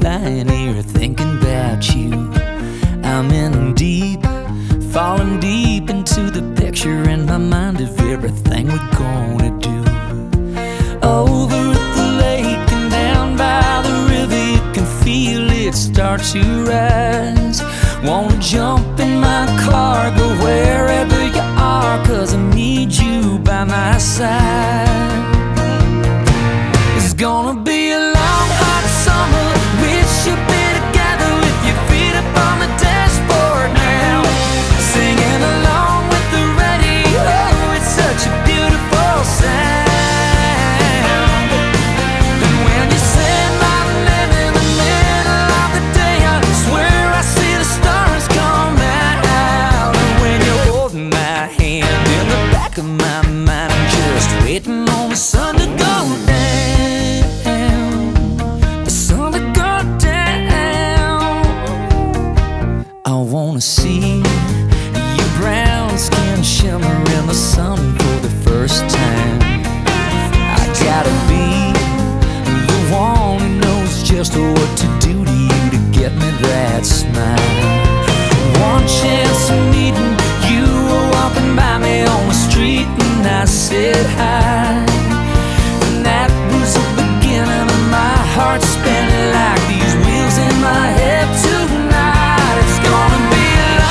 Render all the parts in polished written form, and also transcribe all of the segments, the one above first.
lying here thinking about you. I'm in deep, falling deep into the picture in my mind of everything we're gonna do. Over at the lake and down by the river, you can feel it start to rise. Wanna jump in my car, go wherever you are, 'cause I need you by my side. It's gonna be a long, hot summer. We should be together with your feet up on the dashboard now, singing along with the radio. It's such a beautiful sound. And when you say my name in the middle of the day, I swear I see the stars come out. And when you're holding my hand in the back of my mind, I'm just waiting on the sun to go down. See your brown skin shimmer in the sun for the first time. I gotta be the one who knows just what to do to you to get me that smile. One chance of meeting you, were walking by me on the street and I said hi. And that was the beginning of my heart spinning like these wheels in my head tonight. It's gonna be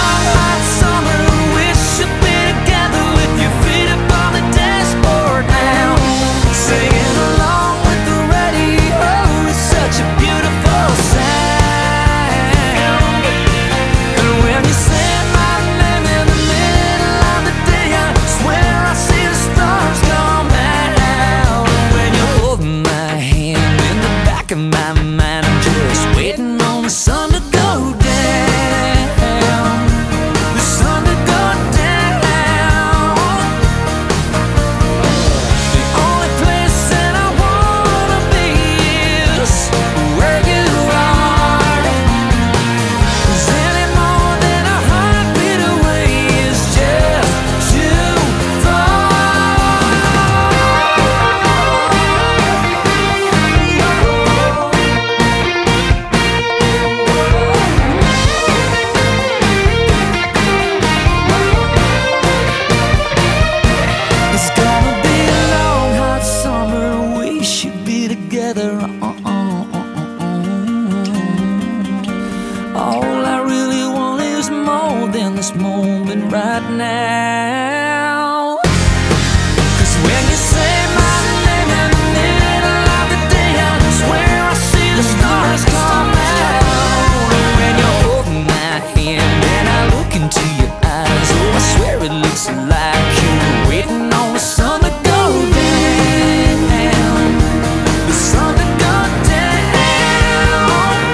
my mind, I'm just waiting on the sun to go down. The sun to go down. The only place that I wanna be is where you are. 'Cause any more than a heartbeat away is just too far. All I really want is more than this moment right now. 'Cause when you say my name in the middle of the day, I swear I see the stars come out. And when you're holding my hand and I look into your eyes, oh, I swear it looks like you're waiting on the sun to go down. The sun to go down.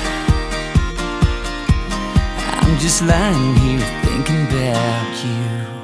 Just lying here thinking about you.